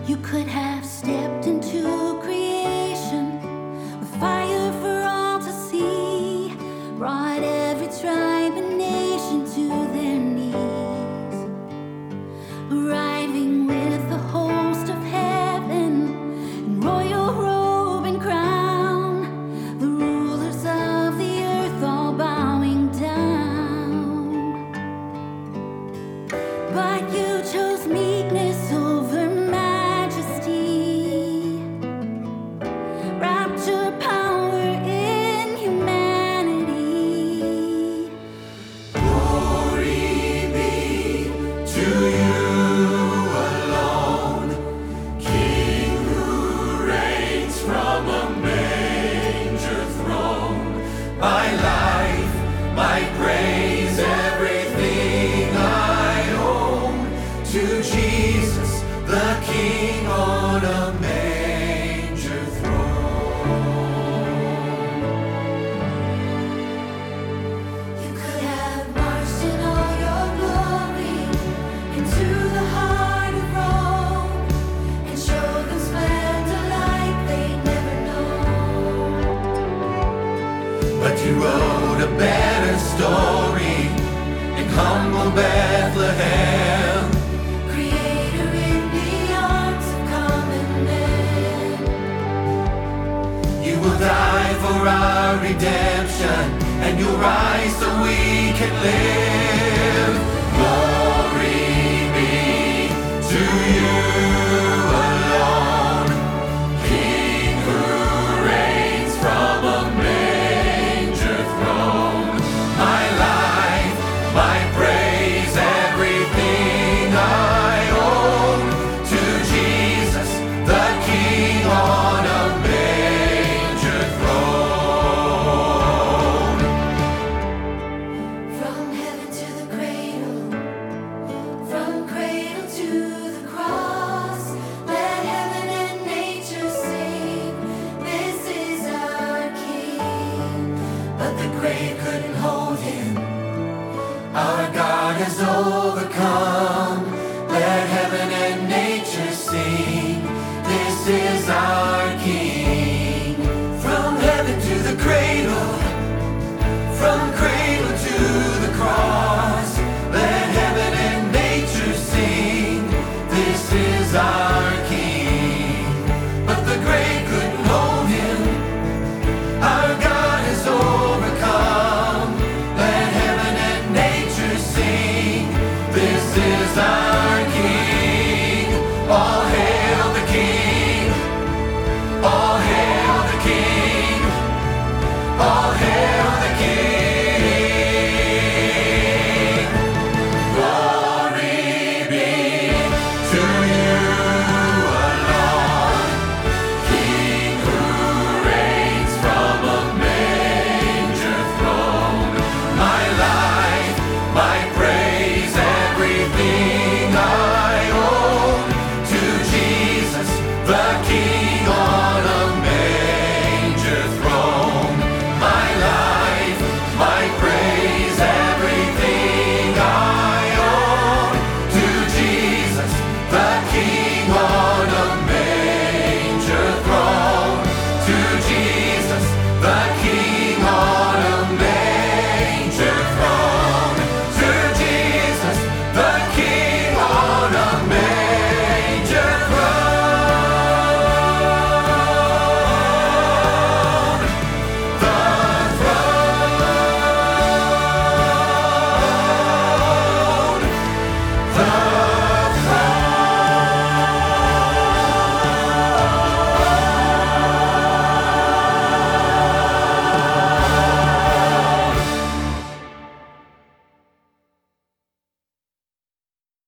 You could have stepped into creation with fire for all to see, brought every tribe and nation to their knees, arriving with the host of heaven in royal robe and crown, the rulers of the earth all bowing down. But you chose meekness over majesty, wrapped your power in humanity. Glory be to you alone, King who reigns from a manger throne. My life, my praise, everything I own, to Jesus, the King on a manger throne. You could have marched in all your glory into the heart of Rome and showed them splendor like they'd never known. But you wrote a better story in humble Bethlehem. Creator in the arms of common men. You will die for our redemption, and you'll rise so we can live. Glory be to you alone, King who reigns from a manger throne. My life, my praise, everything I own, to Jesus, the King on a manger throne. From heaven to the cradle, from cradle to the cross, let heaven and nature sing, this is our King. But the grave couldn't hold him. Our God has overcome. Let heaven and nature sing, this is our King. From heaven to the cradle, from cradle to the cross, let heaven and nature sing, this is our King. But the grave couldn't hold him. Our God has overcome. Let heaven and nature sing, this is our King. All hail the King. All hail the King. All hail the King. Glory be to you alone, King who reigns from a manger throne. My life, my praise, everything I own, to Jesus, the King on a manger throne. My life, my praise, everything I own, to Jesus, the King on